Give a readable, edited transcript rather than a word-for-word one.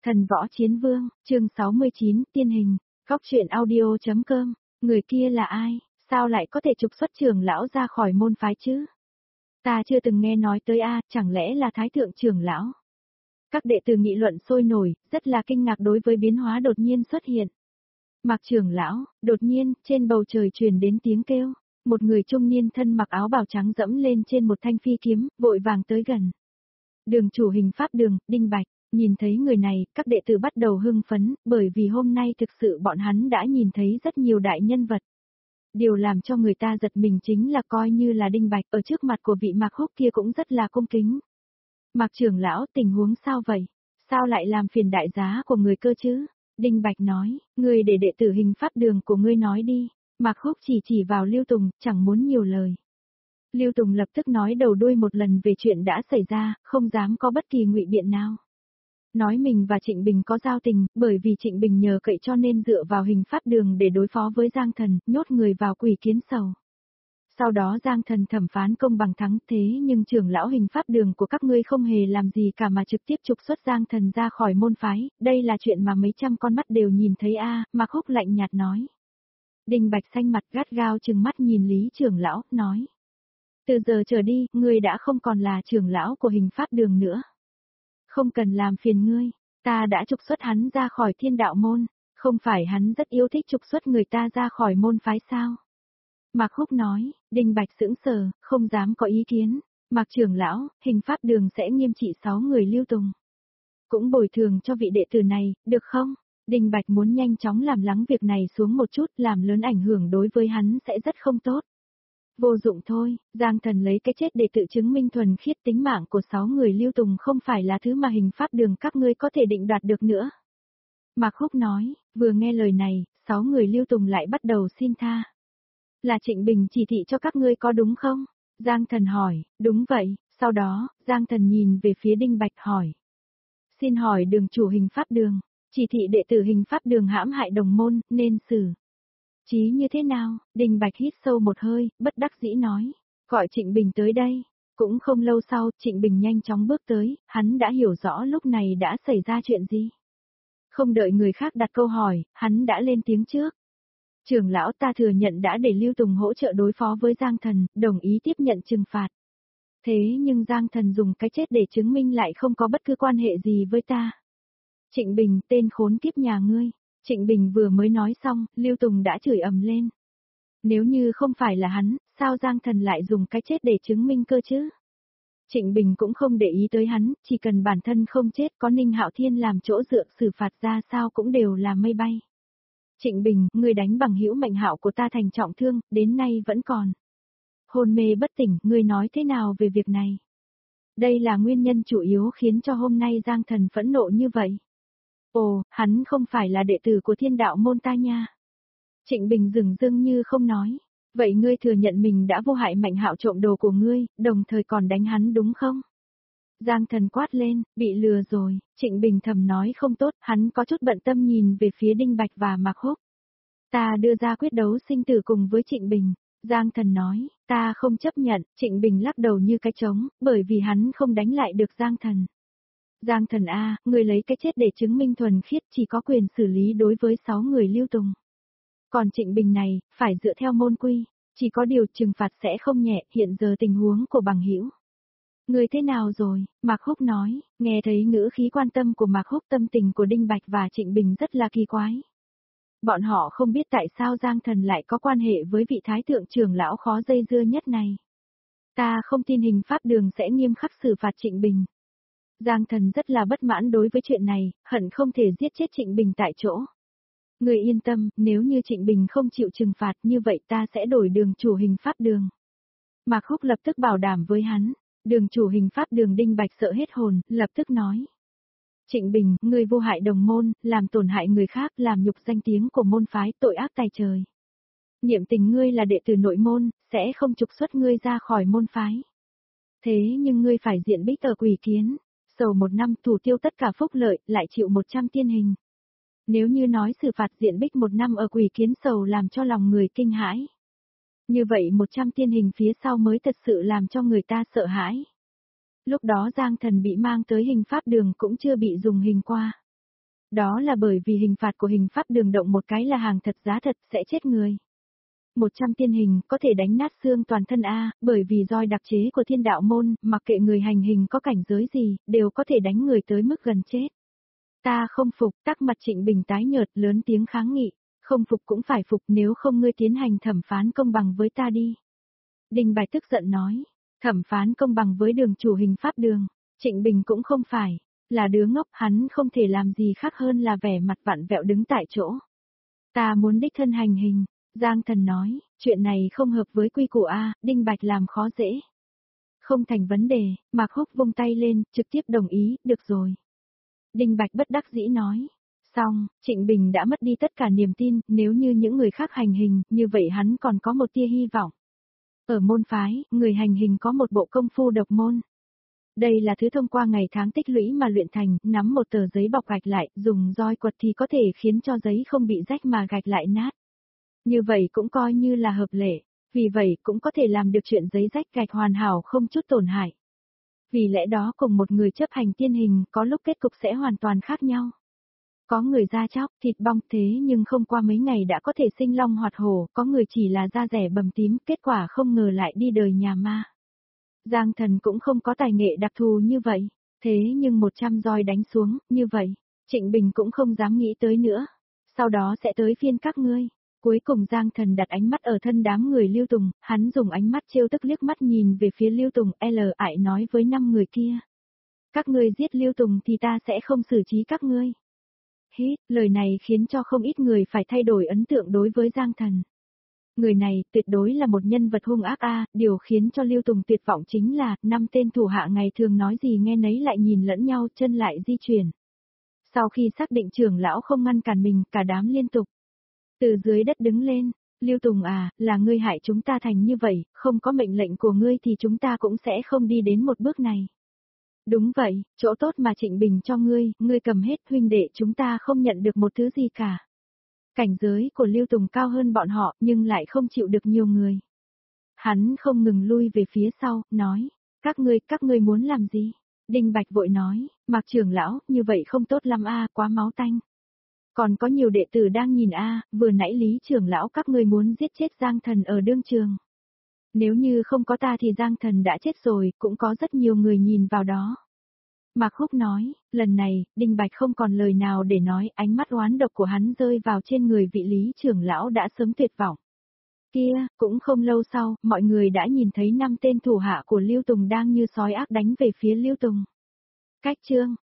Thần võ chiến vương, chương 69, tiên hình, góc truyện audio.com, người kia là ai, sao lại có thể trục xuất trưởng lão ra khỏi môn phái chứ? Ta chưa từng nghe nói tới chẳng lẽ là thái thượng trưởng lão? Các đệ tử nghị luận sôi nổi, rất là kinh ngạc đối với biến hóa đột nhiên xuất hiện. Mạc trưởng lão, đột nhiên, trên bầu trời truyền đến tiếng kêu, một người trung niên thân mặc áo bào trắng dẫm lên trên một thanh phi kiếm, vội vàng tới gần. Đường chủ hình pháp đường, Đinh Bạch. Nhìn thấy người này, các đệ tử bắt đầu hưng phấn, bởi vì hôm nay thực sự bọn hắn đã nhìn thấy rất nhiều đại nhân vật. Điều làm cho người ta giật mình chính là coi như là Đinh Bạch ở trước mặt của vị Mạc Húc kia cũng rất là cung kính. Mạc trưởng lão, tình huống sao vậy? Sao lại làm phiền đại giá của người cơ chứ? Đinh Bạch nói, ngươi để đệ tử hình pháp đường của ngươi nói đi. Mạc Húc chỉ vào Lưu Tùng, chẳng muốn nhiều lời. Lưu Tùng lập tức nói đầu đuôi một lần về chuyện đã xảy ra, không dám có bất kỳ ngụy biện nào. Nói mình và Trịnh Bình có giao tình, bởi vì Trịnh Bình nhờ cậy cho nên dựa vào hình pháp đường để đối phó với Giang Thần, nhốt người vào quỷ kiến sầu. Sau đó Giang Thần thẩm phán công bằng thắng, thế nhưng trưởng lão hình pháp đường của các ngươi không hề làm gì cả mà trực tiếp trục xuất Giang Thần ra khỏi môn phái, đây là chuyện mà mấy trăm con mắt đều nhìn thấy Mạc Húc lạnh nhạt nói. Đinh Bạch xanh mặt gắt gao trừng mắt nhìn Lý trưởng lão, nói. Từ giờ trở đi, ngươi đã không còn là trưởng lão của hình pháp đường nữa. Không cần làm phiền ngươi, ta đã trục xuất hắn ra khỏi thiên đạo môn, không phải hắn rất yêu thích trục xuất người ta ra khỏi môn phái sao? Mạc Húc nói, Đinh Bạch sững sờ, không dám có ý kiến, Mạc trưởng lão, hình pháp đường sẽ nghiêm trị 6 người Lưu Tùng. Cũng bồi thường cho vị đệ tử này, được không? Đinh Bạch muốn nhanh chóng làm lắng việc này xuống một chút, làm lớn ảnh hưởng đối với hắn sẽ rất không tốt. Vô dụng thôi, Giang Thần lấy cái chết để tự chứng minh thuần khiết tính mạng của 6 người Lưu Tùng không phải là thứ mà hình pháp đường các ngươi có thể định đoạt được nữa. Mạc Húc nói, vừa nghe lời này, 6 người Lưu Tùng lại bắt đầu xin tha. Là Trịnh Bình chỉ thị cho các ngươi có đúng không? Giang Thần hỏi, đúng vậy, sau đó, Giang Thần nhìn về phía Đinh Bạch hỏi. Xin hỏi đường chủ hình pháp đường, chỉ thị đệ tử hình pháp đường hãm hại đồng môn, nên xử trí như thế nào? Đinh Bạch hít sâu một hơi, bất đắc dĩ nói, gọi Trịnh Bình tới đây. Cũng không lâu sau, Trịnh Bình nhanh chóng bước tới, hắn đã hiểu rõ lúc này đã xảy ra chuyện gì. Không đợi người khác đặt câu hỏi, hắn đã lên tiếng trước. Trưởng lão, ta thừa nhận đã để Lưu Tùng hỗ trợ đối phó với Giang Thần, đồng ý tiếp nhận trừng phạt. Thế nhưng Giang Thần dùng cái chết để chứng minh lại không có bất cứ quan hệ gì với ta. Trịnh Bình, tên khốn kiếp nhà ngươi. Trịnh Bình vừa mới nói xong, Lưu Tùng đã chửi ầm lên. Nếu như không phải là hắn, sao Giang Thần lại dùng cái chết để chứng minh cơ chứ? Trịnh Bình cũng không để ý tới hắn, chỉ cần bản thân không chết có Ninh Hạo Thiên làm chỗ dựa xử phạt ra sao cũng đều là mây bay. Trịnh Bình, ngươi đánh bằng hữu Mạnh Hạo của ta thành trọng thương, đến nay vẫn còn hôn mê bất tỉnh, ngươi nói thế nào về việc này? Đây là nguyên nhân chủ yếu khiến cho hôm nay Giang Thần phẫn nộ như vậy. Ồ, hắn không phải là đệ tử của thiên đạo môn ta nha. Trịnh Bình dửng dưng như không nói. Vậy ngươi thừa nhận mình đã vô hại Mạnh Hạo trộm đồ của ngươi, đồng thời còn đánh hắn đúng không? Giang Thần quát lên, bị lừa rồi, Trịnh Bình thầm nói không tốt, hắn có chút bận tâm nhìn về phía Đinh Bạch và Mạc Húc. Ta đưa ra quyết đấu sinh tử cùng với Trịnh Bình. Giang Thần nói, ta không chấp nhận, Trịnh Bình lắc đầu như cái trống, bởi vì hắn không đánh lại được Giang Thần. Giang Thần người lấy cái chết để chứng minh thuần khiết chỉ có quyền xử lý đối với 6 người Lưu Tùng. Còn Trịnh Bình này, phải dựa theo môn quy, chỉ có điều trừng phạt sẽ không nhẹ, hiện giờ tình huống của bằng hữu. Người thế nào rồi? Mạc Húc nói, nghe thấy ngữ khí quan tâm của Mạc Húc, tâm tình của Đinh Bạch và Trịnh Bình rất là kỳ quái. Bọn họ không biết tại sao Giang Thần lại có quan hệ với vị thái thượng trưởng lão khó dây dưa nhất này. Ta không tin hình pháp đường sẽ nghiêm khắc xử phạt Trịnh Bình. Giang Thần rất là bất mãn đối với chuyện này, hận không thể giết chết Trịnh Bình tại chỗ. Người yên tâm, nếu như Trịnh Bình không chịu trừng phạt như vậy ta sẽ đổi đường chủ hình pháp đường. Mạc Húc lập tức bảo đảm với hắn, đường chủ hình pháp đường. Đinh Bạch sợ hết hồn, lập tức nói. Trịnh Bình, ngươi vô hại đồng môn, làm tổn hại người khác, làm nhục danh tiếng của môn phái, tội ác tày trời. Niệm tình ngươi là đệ tử nội môn, sẽ không trục xuất ngươi ra khỏi môn phái. Thế nhưng ngươi phải diện bích ở quỷ kiến, sầu 1 năm thủ tiêu tất cả phúc lợi, lại chịu 100 tiên hình. Nếu như nói xử phạt diện bích 1 năm ở quỷ kiến sầu làm cho lòng người kinh hãi. Như vậy 100 tiên hình phía sau mới thật sự làm cho người ta sợ hãi. Lúc đó Giang Thần bị mang tới hình pháp đường cũng chưa bị dùng hình qua. Đó là bởi vì hình phạt của hình pháp đường động một cái là hàng thật giá thật sẽ chết người. 100 tiên hình có thể đánh nát xương toàn thân A, bởi vì roi đặc chế của thiên đạo môn, mặc kệ người hành hình có cảnh giới gì, đều có thể đánh người tới mức gần chết. Ta không phục, tắc mặt Trịnh Bình tái nhợt lớn tiếng kháng nghị, không phục cũng phải phục nếu không ngươi tiến hành thẩm phán công bằng với ta đi. Đinh Bạch tức giận nói, thẩm phán công bằng với đường chủ hình pháp đường, Trịnh Bình cũng không phải, là đứa ngốc hắn không thể làm gì khác hơn là vẻ mặt vặn vẹo đứng tại chỗ. Ta muốn đích thân hành hình, Giang Thần nói, chuyện này không hợp với quy củ A, Đinh Bạch làm khó dễ. Không thành vấn đề, Mạc Húc vung tay lên, trực tiếp đồng ý, được rồi. Đinh Bạch bất đắc dĩ nói. Xong, Trịnh Bình đã mất đi tất cả niềm tin, nếu như những người khác hành hình, như vậy hắn còn có một tia hy vọng. Ở môn phái, người hành hình có một bộ công phu độc môn. Đây là thứ thông qua ngày tháng tích lũy mà luyện thành, nắm một tờ giấy bọc gạch lại, dùng roi quật thì có thể khiến cho giấy không bị rách mà gạch lại nát. Như vậy cũng coi như là hợp lệ, vì vậy cũng có thể làm được chuyện giấy rách gạch hoàn hảo không chút tổn hại. Vì lẽ đó cùng một người chấp hành tiên hình có lúc kết cục sẽ hoàn toàn khác nhau. Có người da chóc, thịt bong thế nhưng không qua mấy ngày đã có thể sinh long hoạt hổ, có người chỉ là da rẻ bầm tím, kết quả không ngờ lại đi đời nhà ma. Giang Thần cũng không có tài nghệ đặc thù như vậy, thế nhưng 100 roi đánh xuống, như vậy, Trịnh Bình cũng không dám nghĩ tới nữa. Sau đó sẽ tới phiên các ngươi. Cuối cùng Giang Thần đặt ánh mắt ở thân đám người Lưu Tùng, hắn dùng ánh mắt trêu tức liếc mắt nhìn về phía Lưu Tùng, ải nói với 5 người kia. Các ngươi giết Lưu Tùng thì ta sẽ không xử trí các ngươi. Hít, lời này khiến cho không ít người phải thay đổi ấn tượng đối với Giang Thần. Người này tuyệt đối là một nhân vật hung ác điều khiến cho Lưu Tùng tuyệt vọng chính là, 5 tên thủ hạ ngày thường nói gì nghe nấy lại nhìn lẫn nhau chân lại di chuyển. Sau khi xác định trưởng lão không ngăn cản mình, cả đám liên tục. Từ dưới đất đứng lên, Lưu Tùng là ngươi hại chúng ta thành như vậy, không có mệnh lệnh của ngươi thì chúng ta cũng sẽ không đi đến một bước này. Đúng vậy, chỗ tốt mà Trịnh Bình cho ngươi cầm hết huynh đệ chúng ta không nhận được một thứ gì cả. Cảnh giới của Lưu Tùng cao hơn bọn họ nhưng lại không chịu được nhiều người. Hắn không ngừng lui về phía sau, nói, các ngươi muốn làm gì? Đinh Bạch vội nói, Mạc trưởng lão, như vậy không tốt lắm quá máu tanh. Còn có nhiều đệ tử đang nhìn vừa nãy Lý trưởng lão các ngươi muốn giết chết Giang Thần ở đương trường. Nếu như không có ta thì Giang Thần đã chết rồi, cũng có rất nhiều người nhìn vào đó. Mạc Húc nói, lần này, Đinh Bạch không còn lời nào để nói, ánh mắt oán độc của hắn rơi vào trên người vị Lý trưởng lão đã sớm tuyệt vọng. Kia, cũng không lâu sau, mọi người đã nhìn thấy 5 tên thủ hạ của Lưu Tùng đang như sói ác đánh về phía Lưu Tùng. Cách chương